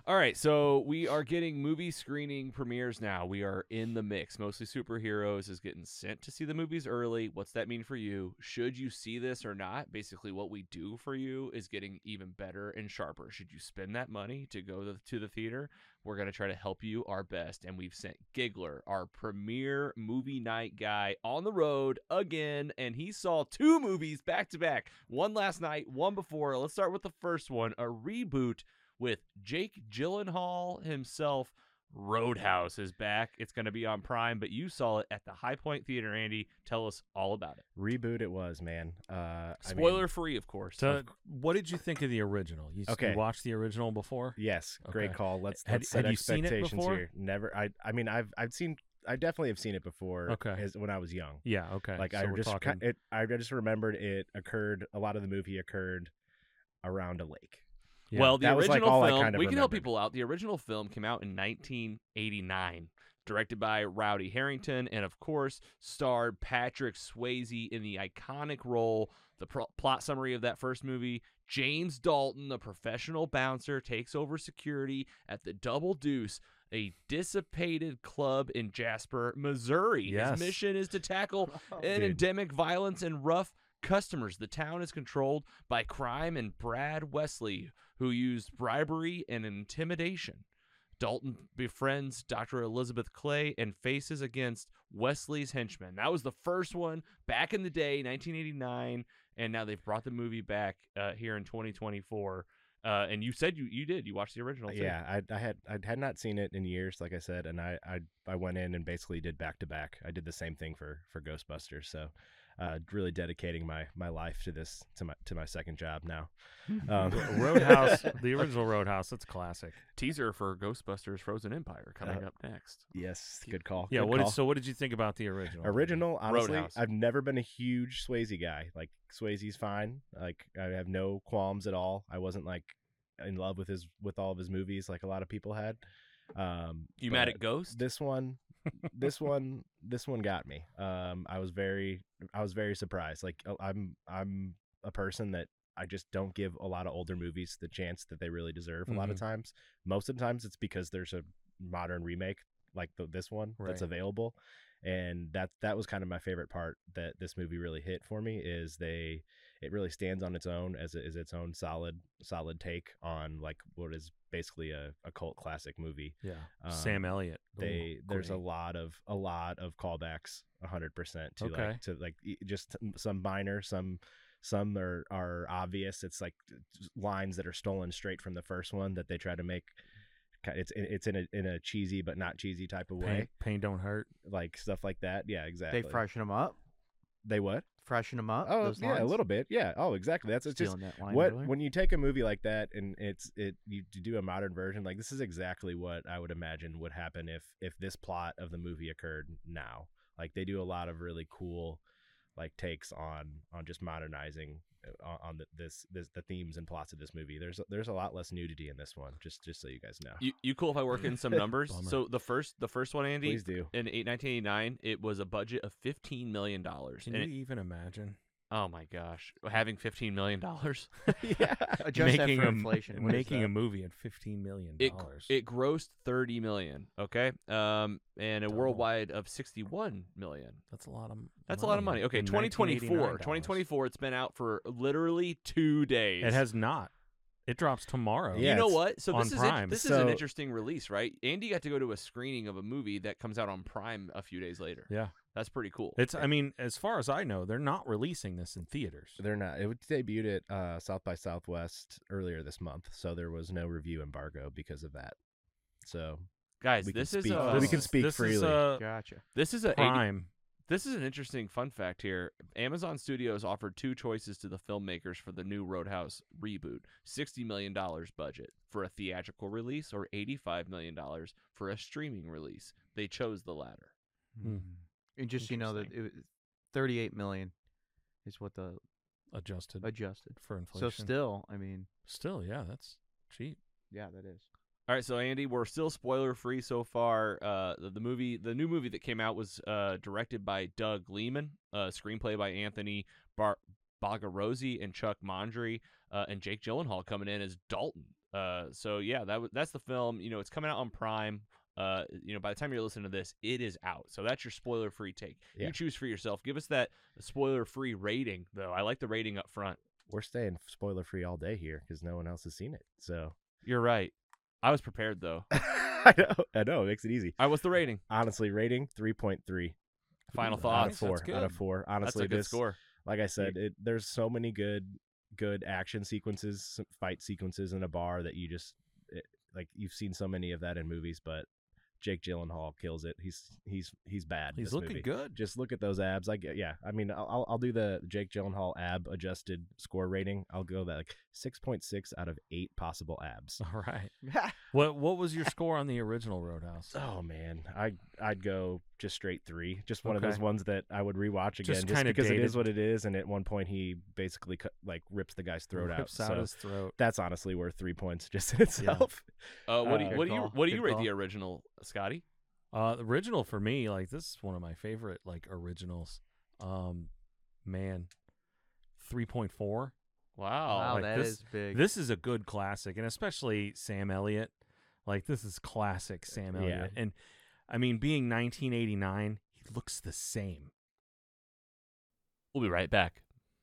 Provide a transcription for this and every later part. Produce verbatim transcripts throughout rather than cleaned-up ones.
All right, so we are getting movie screening premieres now. We are in the mix. Mostly Superheroes is getting sent to see the movies early. What's that mean for you? Should you see this or not? Basically, what we do for you is getting even better and sharper. Should you spend that money to go to, to the theater? We're going to try to help you our best, and we've sent Giggler, our premier movie night guy, on the road again, and he saw two movies back-to-back. One last night, one before. Let's start with the first one, a reboot with Jake Gyllenhaal himself. Roadhouse is back. It's going to be on Prime, but you saw it at the High Point Theater, Andy. Tell us all about it. Reboot it was, man. Uh, Spoiler I mean, free, of course. So, what did you think of the original? You, Okay. you watched the original before? yes, great Okay. call. Let's, Had- let's set had you seen it expectations before? here. Never. I. I mean, I've I've seen. I definitely have seen it before. Okay. As, when I was young. Yeah, okay. Like so I we're just talking, it. I just remembered it occurred. A lot of the movie occurred around a lake. yeah. Well, the That was, like, original all I film, kind of we can help remembered. people out. The original film came out in nineteen eighty-nine, directed by Rowdy Harrington, and of course, starred Patrick Swayze in the iconic role. The pro- plot summary of that first movie: James Dalton, a professional bouncer, takes over security at the Double Deuce, a dissipated club in Jasper, Missouri. Yes. His mission is to tackle an Dude. endemic violence and rough customers. The town is controlled by crime and Brad Wesley, who used bribery and intimidation. Dalton befriends Doctor Elizabeth Clay and faces against Wesley's henchmen. That was the first one back in the day, nineteen eighty-nine, and now they've brought the movie back uh, here in twenty twenty-four. Uh, and you said you, you did. You watched the original, too. Yeah, I, I had I had not seen it in years, like I said, and I I, I went in and basically did back to back. I did the same thing for for Ghostbusters, so uh, really dedicating my, my life to this to my to my second job now. Um, Roadhouse, the original Roadhouse, that's classic. Teaser for Ghostbusters Frozen Empire coming Uh, up next. yes, good call. Yeah, good what call. did, so what did you think about the original? Original, honestly, Roadhouse. I've never been a huge Swayze guy. Like Swayze's fine. Like I have no qualms at all. I wasn't like in love with his with all of his movies like a lot of people had. Um, You mad but at Ghost? This one, this one, this one got me. Um, I was very, I was very surprised. Like uh, I'm, I'm a person that I just don't give a lot of older movies the chance that they really deserve. A lot of Mhm. times, most of the times, it's because there's a modern remake like the, this one that's Right. available, and that that was kind of my favorite part that this movie really hit for me is they it really stands on its own as a, as its own solid solid take on like what is basically a, a cult classic movie. Yeah, Um, Sam Elliott. Ooh, They there's a great. lot of a lot of callbacks, a hundred percent to Okay. like to like e- just some minor, some some are are obvious. It's like lines that are stolen straight from the first one that they try to make. It's it's in a in a cheesy but not cheesy type of way, Pain, pain don't hurt. like stuff like that. Yeah, exactly. They freshen them up. They what? Freshen them up. Oh, those yeah, a lines? little bit. Yeah. Oh, exactly. That's it's just Stealing that line what earlier. when you take a movie like that and it's it you, you do a modern version. Like this is exactly what I would imagine would happen if if this plot of the movie occurred now. Like they do a lot of really cool like takes on on just modernizing uh, on, on the, this this the themes and plots of this movie. There's there's a lot less nudity in this one. Just just so you guys know. You, you cool if I work in some numbers? Bummer. So the first the first one, Andy, Please do. in eight, nineteen eighty-nine, it was a budget of fifteen million dollars. Can And you it, even imagine oh my gosh, having fifteen million dollars. yeah. Adjust that making for a, inflation. What is making that? a movie at fifteen million It dollars? it grossed thirty million, okay? Um and a Double. worldwide of sixty-one million. That's a lot of. That's a lot of money. Okay, in twenty twenty-four. nineteen eighty-nine twenty dollars. twenty-four, it's been out for literally two days. It has not. It drops tomorrow. Yeah, you know it's what? So on this is Prime. in, this is an So- interesting release, right? Andy got to go to a screening of a movie that comes out on Prime a few days later. Yeah. That's pretty cool. It's. I mean, as far as I know, they're not releasing this in theaters. They're not. It debuted at uh, South by Southwest earlier this month, so there was no review embargo because of that. So Guys, we can this is speak- a we This can is- speak this freely. Is, uh, Gotcha. this is a eighty Prime. This is an interesting fun fact here. Amazon Studios offered two choices to the filmmakers for the new Roadhouse reboot: sixty million dollars budget for a theatrical release or eighty-five million dollars for a streaming release. They chose the latter. Hmm. And just so you know that it was thirty-eight million is what the adjusted adjusted. for inflation. So still, I mean, still, yeah, that's cheap. yeah, that is. All right, so Andy, we're still spoiler free so far. Uh, the, the movie, the new movie that came out was uh, directed by Doug Liman, uh, screenplay by Anthony Bar- Bagarosi and Chuck Mondry, uh, and Jake Gyllenhaal coming in as Dalton. Uh, so yeah, that w- that's the film. You know, it's coming out on Prime. Uh, you know, by the time you're listening to this, it is out. So that's your spoiler-free take. Yeah. You choose for yourself. Give us that spoiler-free rating, though. I like the rating up front. We're staying spoiler free all day here because no one else has seen it. So You're right. I was prepared though. I know, I know, it makes it easy. All right, what's the rating? Honestly, rating three point three. Final Out of thoughts. four. That's Out of good. four. That's Honestly, a good this score. like I said, it, there's so many good good action sequences, some fight sequences in a bar that you just it, like you've seen so many of that in movies, but Jake Gyllenhaal kills it. He's he's he's bad. in He's this looking movie. good. Just look at those abs. I get yeah. I mean, I'll I'll- I'll do the Jake Gyllenhaal ab adjusted score rating. I'll go that like six point six out of eight possible abs. All right. What What was your score on the original Roadhouse? Oh man, I I'd go just straight three. Just one of Okay. those ones that I would rewatch again, Just just, kinda because it is dated. what it is. And at one point, he basically cut, like rips the guy's throat Rips out. out So his throat. that's honestly worth three points just in itself. Uh, what do Uh, you what do you Good what do call. you Good rate call. the original, Scotty? Uh, the original for me, like this is one of my favorite like originals. Um, man, three point four. Wow. Wow, like that this- is big. This is a good classic, and especially Sam Elliott. Like this is classic Sam Yeah. Elliott, and I mean, being nineteen eighty-nine, he looks the same. We'll be right back.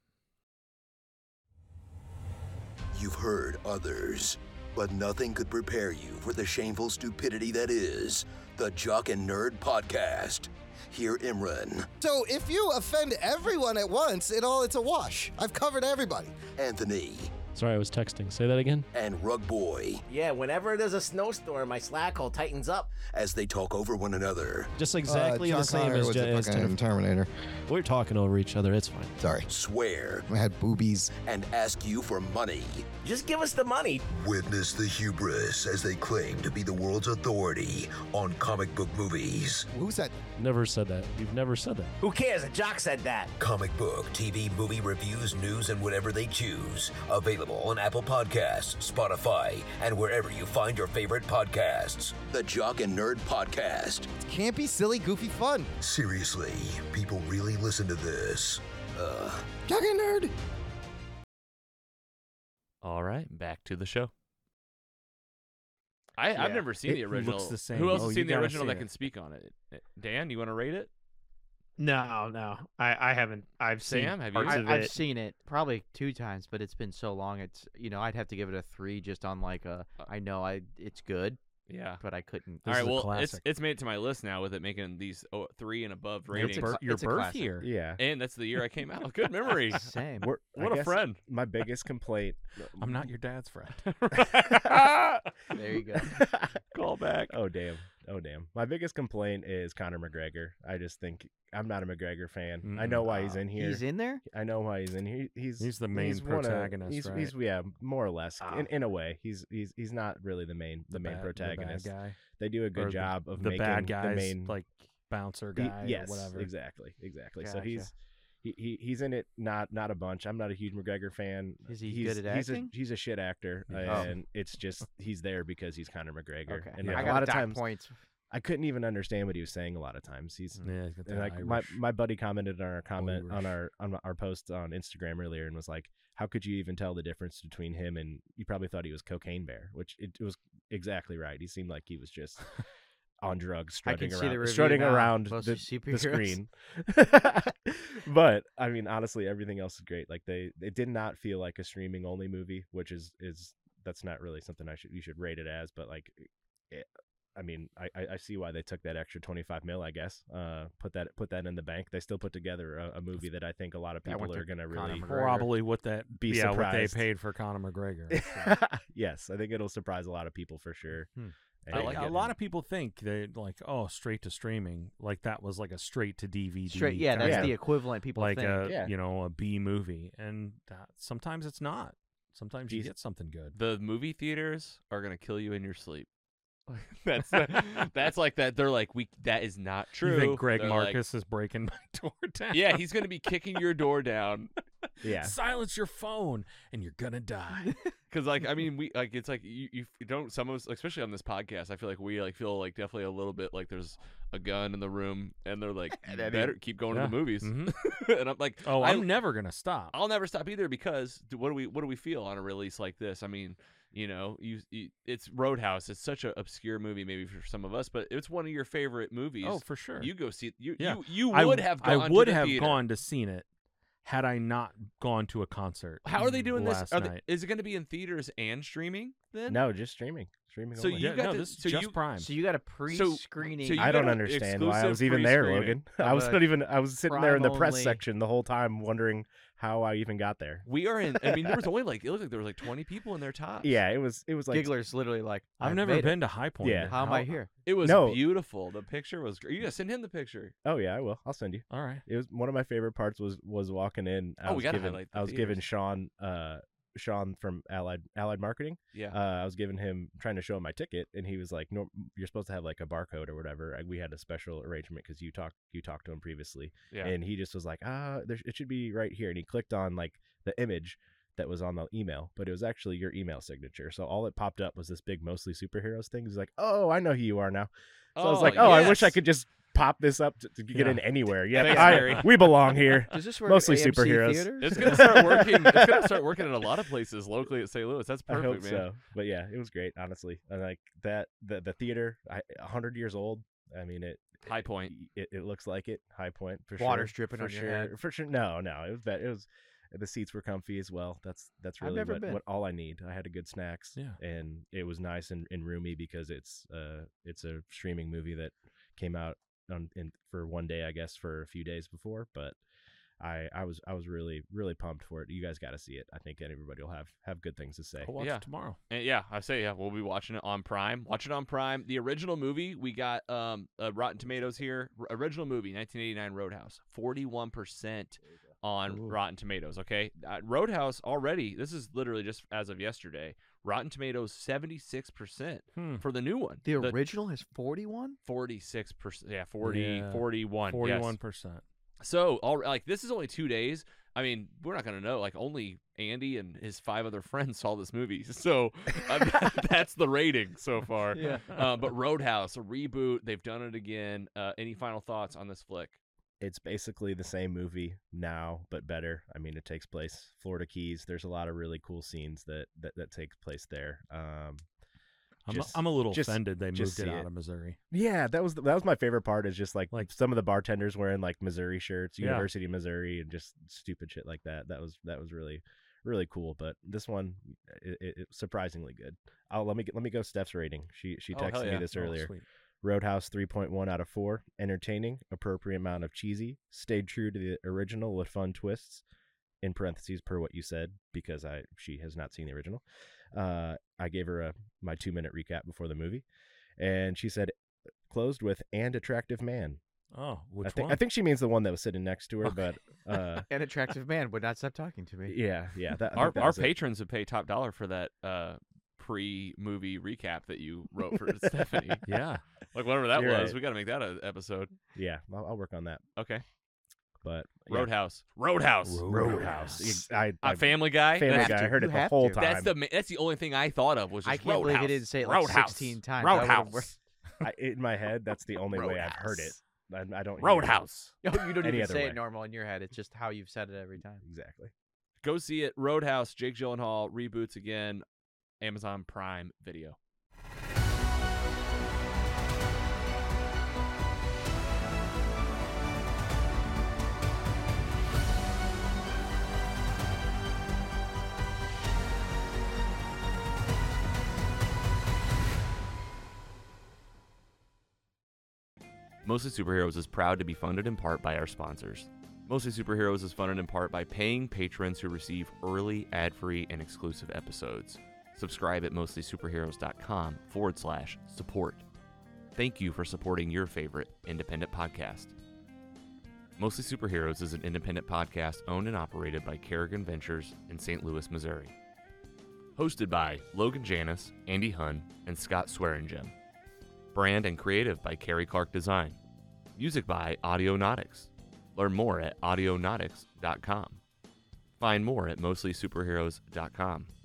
You've heard others, but nothing could prepare you for the shameful stupidity that is the Jock and Nerd Podcast. Hear Imran, So if you offend everyone at once, it all it's a wash. I've covered everybody. Anthony, Sorry, I was texting. Say that again. and Rug Boy Yeah, whenever there's a snowstorm, my slack hole tightens up. as they talk over one another. Just exactly uh, John the same Connor as, was Je- the as fucking Jennifer. Terminator. We're talking over each other. It's fine. Sorry. Swear I had boobies. and ask you for money. Just give us the money. Witness the hubris as they claim to be the world's authority on comic book movies. Who said Never said that. You've never said that. Who cares? A jock said that. Comic book, T V, movie reviews, news, and whatever they choose. Available on Apple Podcasts, Spotify, and wherever you find your favorite podcasts. The Jock and Nerd Podcast. It's campy, silly, goofy fun. Seriously, people really listen to this. Uh, Jock and Nerd. All right, back to the show. I, I've Yeah. never seen It the original. looks the same. Who else Oh, has you seen the gotta original see that it. can speak on it? Dan, you want to rate it? No, no, I, I haven't. I've seen Sam, have you? parts I, of I've it. seen it probably two times, but it's been so long. It's you know I'd have to give it a three just on like a. Uh, I know I it's good, Yeah. but I couldn't. All This right. is a Well, it's classic. it's made it to my list now with it making these oh, three and above Your, ratings. a bir- cla- your it's a birth classic. year. Yeah. And that's the year I came out. Good memory. Same. We're, I What a guess friend. My biggest complaint. I'm not your dad's friend. There you go. Call back. Oh damn. Oh damn. My biggest complaint is Conor McGregor. I just think I'm not a McGregor fan. I know why he's in here. He's in there. I know why he's in here. He's He's the main one of- protagonist, he's, right? he's yeah, more or less. Ah. In, in a way, he's he's he's not really the main the, main bad- protagonist. The bad guy. They do a good Or the- job of the making bad guys, the main like bouncer he- guy yes, or whatever. exactly, exactly. So Gotcha. he's he, he he's in it not not a bunch. I'm not a huge McGregor fan. Is he he's, good at he's acting? A, he's a shit actor, Yeah. and it's just he's there because he's Conor McGregor. Okay. And Yeah. like, I a got lot a of dock times points. I couldn't even understand what he was saying. A lot of times he's Yeah, he's got and that like my, Irish- my buddy commented on our comment on Irish. our on our post on Instagram earlier and was like, how could you even tell the difference between him and you probably thought he was Cocaine Bear, which it, it was exactly right. He seemed like he was just on drugs, I can strutting see the around, review strutting now, around mostly the, the superheroes. screen. But I mean, honestly, everything else is great. Like they, it did not feel like a streaming only movie, which is is that's not really something I should you should rate it as. But like, it, I mean, I, I I see why they took that extra twenty-five mil. I guess, uh, put that put that in the bank. They still put together a, a movie that I think a lot of That people went are to gonna Conor really. McGregor. Probably what that Be yeah what they surprised. paid for Conor McGregor. Yes, I think it'll surprise a lot of people for sure. Hmm. And I like a it. lot of people think they like oh straight to streaming like that was like a straight to D V D Straight. Yeah, kind that's Yeah. the equivalent. People like think. a Yeah. you know a B movie, and uh, sometimes it's not. Sometimes you Jeez. get something good. The movie theaters are gonna kill you in your sleep. that's that's like that. They're like we. That is not true. You think Greg They're like, Marcus is breaking my door down? yeah, he's gonna be kicking your door down. Yeah. Silence your phone, and you're gonna die. Because like I mean we like it's like you, you don't some of us especially on this podcast I feel like we like feel like definitely a little bit like there's a gun in the room and they're like you better keep going Yeah. to the movies Mhm. and I'm like Oh, I, I'm never gonna stop. I'll never stop either because d- what do we what do we feel on a release like this? I mean You know, you, you it's Roadhouse. It's such an obscure movie, maybe for some of us, but it's one of your favorite movies. Oh, for sure. You go see it. You Yeah. you, you I would w- have gone I would to the have theater. gone to seen it had I not gone to a concert. How are they doing this? last Are they, night. is it going to be in theaters and streaming then? No, just streaming. Streaming. So only. you Yeah, got no, to, this is so just you, Prime. So you got a pre-screening. so you I got don't an understand why I exclusive was even there, pre-screening Logan. I was of not a even. I was sitting there in the press Prime-only- section the whole time, wondering how I even got there. we are in. I mean, there was only like it looked like there was like twenty people in their tops. Yeah, it was. It was like. Giggler's literally like, I've "I've never made it. been to High Point. Yeah. How am I here? It was No. beautiful. The picture was great. You gotta send him the picture. Oh yeah, I will. I'll send you. All right. It was one of my favorite parts. Was was walking in. I Oh, we was gotta giving, highlight the I was giving theaters. Sean. Uh, Sean from Allied Allied Marketing. Yeah. Uh, I was giving him trying to show him my ticket, and he was like, "No, you're supposed to have like a barcode or whatever." I, we had a special arrangement because you talked you talked to him previously, yeah. and he just was like, "Ah, there, it should be right here." And he clicked on like the image that was on the email, but it was actually your email signature. So all it popped up was this big mostly superheroes thing. He's like, "Oh, I know who you are now." So I was like, "Oh, I wish I yes. could just pop this up to, to get Yeah. in anywhere." Yeah, Thanks, I- Harry. we belong here. Does this work Mostly at A M C superheroes. theaters? It's gonna start working. It's gonna start working in a lot of places locally at Saint Louis. That's I perfect, hope man. so. But yeah, it was great, honestly. And like that, the the theater, I, a hundred years old. I mean, it. High Point. It, it looks like it. High Point for Water's sure. dripping for on your sure. head. For sure. No, no. It was that. It was. The seats were comfy as well. That's that's I've really never what, been. what all I need. I had a good snacks. Yeah. And it was nice and, and roomy because it's uh it's a streaming movie that came out on in for one day, I guess, for a few days before. But I I was I was really really pumped for it. You guys got to see it. I think everybody will have have good things to say. I'll watch Yeah. it tomorrow. And yeah, I say yeah, we'll be watching it on Prime. Watch it on Prime. The original movie, we got um uh, Rotten Tomatoes here. R- original movie, nineteen eighty-nine Roadhouse, forty-one percent on Ooh. Rotten Tomatoes. Okay, uh, Roadhouse already. This is literally just as of yesterday. Rotten Tomatoes seventy-six percent Hmm. for the new one. The original has forty-one. forty-six percent. Yeah, forty, Yeah. forty-one. Forty-one Yes. percent. So, all like this is only two days. I mean, we're not gonna know. Like, only Andy and his five other friends saw this movie, so uh, that's the rating so far. Yeah. Uh, but Roadhouse, a reboot. They've done it again. Uh, any final thoughts on this flick? It's basically the same movie now, but better. I mean, it takes place Florida Keys. There's a lot of really cool scenes that that, that takes place there. Um, I'm, just- a, I'm a little just- offended they just moved it see out it. of Missouri. Yeah, that was the, that was my favorite part. Is just like, Like- some of the bartenders wearing like Missouri shirts, Yeah. University of Missouri, and just stupid shit like that. That was that was really really cool. But this one, it, it, it surprisingly good. I'll let me get, let me go Steph's rating. She she Oh, hell texted yeah. me this Oh, earlier. sweet. Roadhouse three point one out of four. Entertaining, appropriate amount of cheesy. Stayed true to the original with fun twists. In parentheses, per what you said, because I she has not seen the original. Uh, I gave her a my two minute recap before the movie, and she said closed with and attractive man. Oh, which I think one? I think she means the one that was sitting next to her, Okay. but uh, An attractive man would not stop talking to me. yeah, yeah. That, I Our think that our was it. patrons would pay top dollar for that uh, pre-movie recap that you wrote for Stephanie. yeah. Like whatever that You're was, right. we got to make that an episode. Yeah, I'll, I'll work on that. Okay. But yeah. Roadhouse. Roadhouse. Roadhouse. I, I, Uh, Family Guy. Family That's, Guy. I to. heard You it the have whole to. time. that's the ma- that's the only thing I thought of was just I can't believe Roadhouse. he didn't say it like Roadhouse. sixteen times. That would've Roadhouse. worked. I, in my head. That's the only way I've heard it. Roadhouse. I, I don't. hear it. Roadhouse. No, you don't Any even other say way. it normal in your head. It's just how you've said it every time. Exactly. Go see it. Roadhouse. Jake Gyllenhaal reboots again. Amazon Prime Video. Mostly Superheroes is proud to be funded in part by our sponsors. Mostly Superheroes is funded in part by paying patrons who receive early, ad-free, and exclusive episodes. Subscribe at mostlysuperheroes.com forward slash support. Thank you for supporting your favorite independent podcast. Mostly Superheroes is an independent podcast owned and operated by Kerrigan Ventures in Saint Louis, Missouri. Hosted by Logan Janis, Andy Hunn, and Scott Swearingen. Brand and creative by Carrie Clark Design. Music by Audionautics. Learn more at audionautics dot com. Find more at mostly superheroes dot com.